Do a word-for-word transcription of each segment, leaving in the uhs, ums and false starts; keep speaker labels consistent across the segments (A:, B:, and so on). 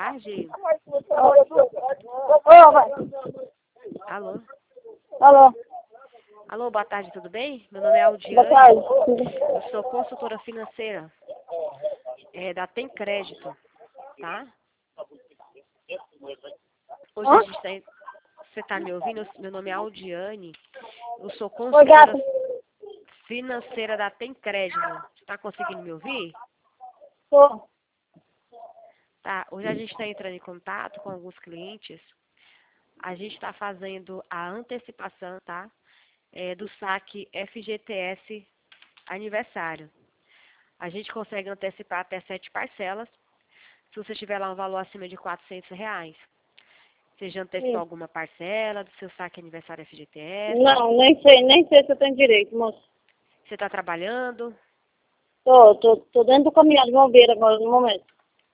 A: tarde. Alô?
B: Alô?
A: Alô, boa tarde, tudo bem? Meu nome é Aldiane.
B: Boa tarde.
A: Eu sou consultora financeira é, da Tem Crédito, tá? Hoje a
B: Hã?
A: gente tá... Você está me ouvindo? Meu nome é Aldiane. Eu sou
B: Oi,
A: consultora
B: gata.
A: financeira da Tem Crédito. Está conseguindo me ouvir?
B: Tô.
A: Tá. Hoje a gente está entrando em contato com alguns clientes. A gente está fazendo a antecipação, tá? É, do saque F G T S aniversário. A gente consegue antecipar até sete parcelas, se você tiver lá um valor acima de quatrocentos reais. Você já antecipou
B: Sim.
A: alguma parcela do seu saque aniversário F G T S?
B: Não, nem sei, nem sei se eu tenho direito, moço.
A: Você está trabalhando?
B: Tô, tô, tô dentro do caminhão de bombeiro agora, no momento.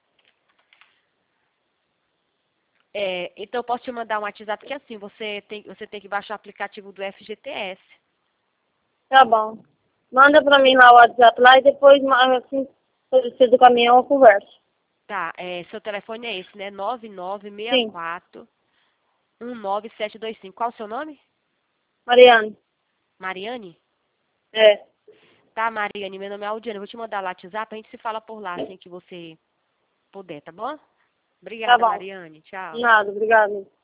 A: É, então eu posso te mandar um WhatsApp, porque assim, você tem, você tem que baixar o aplicativo do F G T S.
B: Tá bom. Manda pra mim lá o WhatsApp lá e depois, assim, se eu descer do caminhão, eu converso.
A: Tá, é, seu telefone é esse, né? nove nove seis
B: Sim.
A: quatro um nove sete dois cinco. Qual o seu nome?
B: Mariane.
A: Mariane?
B: É.
A: Tá, Mariane, meu nome é Aldiane. Eu vou te mandar lá o WhatsApp, a gente se fala por lá, assim que você puder, tá bom?
B: Tá
A: Obrigada,
B: bom.
A: Mariane. Tchau.
B: Nada, obrigado.